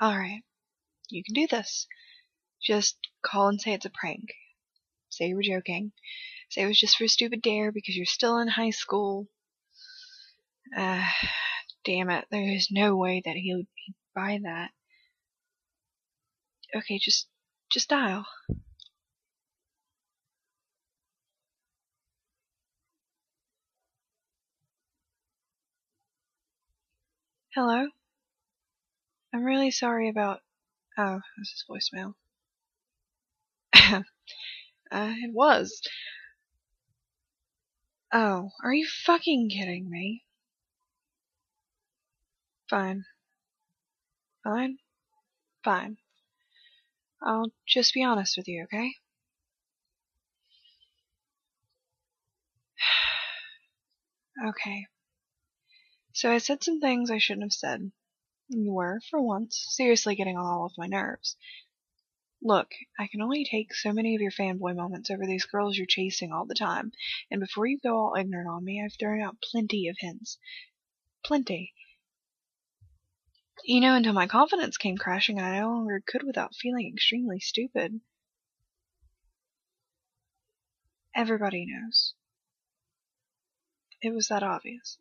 Alright, you can do this. Just call and say it's a prank. Say you were joking. Say it was just for a stupid dare because you're still in high school. Damn it, there is no way that he'd buy that. Okay, just dial. Hello? I'm really sorry about... Oh, this is voicemail. It was. Oh, are you fucking kidding me? Fine. Fine? Fine. I'll just be honest with you, okay? Okay. So I said some things I shouldn't have said. You were, for once, seriously getting on all of my nerves. Look, I can only take so many of your fanboy moments over these girls you're chasing all the time, and before you go all ignorant on me, I've thrown out plenty of hints. Plenty. Until my confidence came crashing and I no longer could without feeling extremely stupid. Everybody knows. It was that obvious.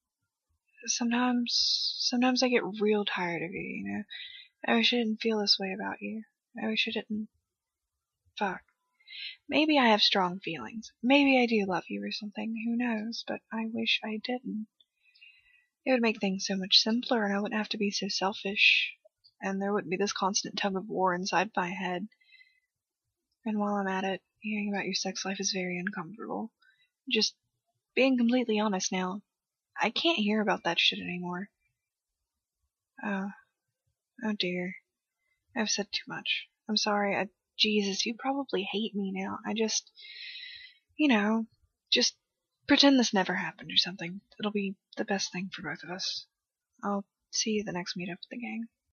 Sometimes I get real tired of you, I wish I didn't feel this way about you. I wish I didn't. Fuck. Maybe I have strong feelings. Maybe I do love you or something, who knows, but I wish I didn't. It would make things so much simpler and I wouldn't have to be so selfish. And there wouldn't be this constant tug of war inside my head. And while I'm at it, hearing about your sex life is very uncomfortable. Just being completely honest now, I can't hear about that shit anymore. Oh dear. I've said too much. I'm sorry. Jesus, you probably hate me now. Just pretend this never happened or something. It'll be the best thing for both of us. I'll see you at the next meetup with the gang.